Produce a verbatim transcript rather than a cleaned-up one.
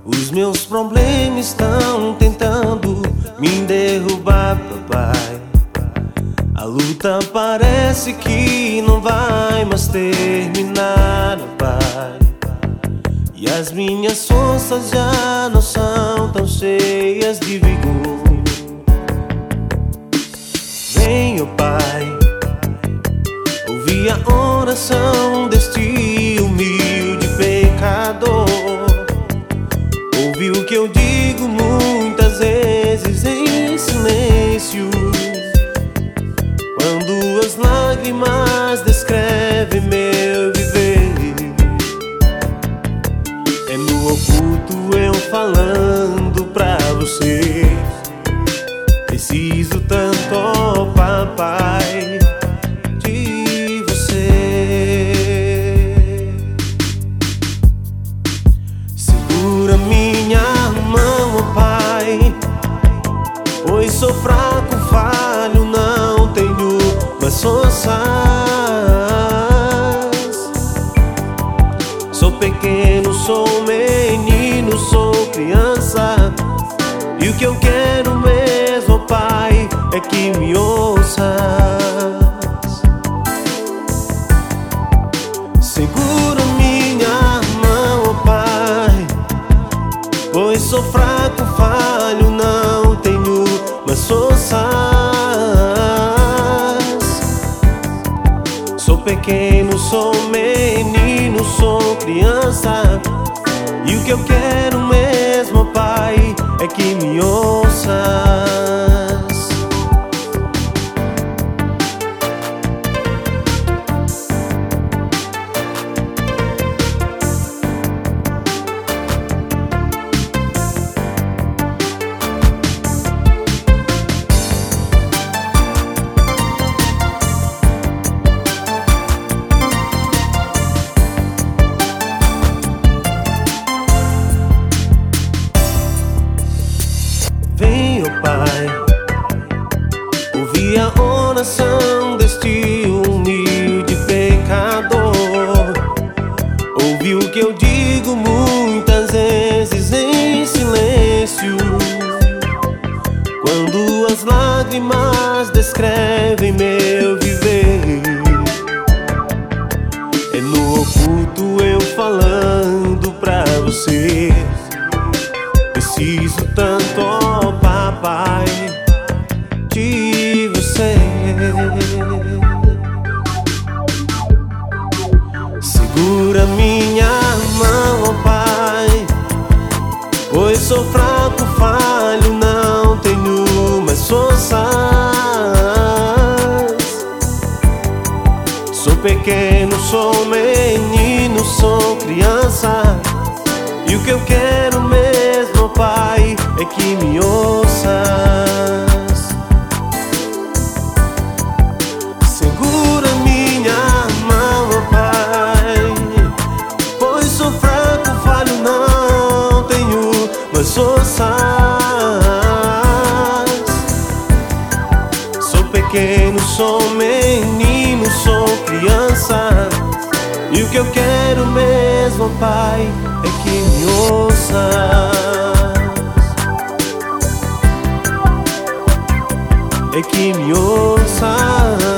Os meus problemas estão tentando me derrubar, papai. A luta parece que não vai mais terminar, pai. E as minhas forças já não são tão cheias de vigor. Vem, ó Pai, ouvi a oração deste humilde pecador. Ouvi o que eu digo muitas vezes em silêncio, quando as lágrimas descrevem meu viver. É no oculto eu falando pra você. Preciso tanto, oh, papai, de você. Segura minha mão, oh pai, pois sou fraco, falho, não tenho mais forças. Sou pequeno, sou menino, sou criança, e o que eu quero mesmo, pai, é que me ouças. Segura minha mão, pai, pois sou fraco, falho, não tenho mais forças. Sou pequeno, sou menino, sou criança, e o que eu quero mesmo, pai, é que me ouças. Vem, ó Pai, ouvi a oração deste humilde pecador. Ouvi o que eu digo muitas vezes em silêncio, quando as lágrimas descrevem meu viver. É no oculto eu falando pra você. Preciso tanto, oh papai, de você. Segura minha mão, oh pai, pois sou fraco, falho, não tenho mais forças. Sou pequeno, sou menino, sou criança, e o que eu quero mesmo, pai, é que me ouças. Segura minha mão, oh pai, pois sou fraco, falho, não tenho mais forças. Sou pequeno, sou menino, sou criança, e o que eu quero mesmo, pai, é que me ouças. É que me ouças.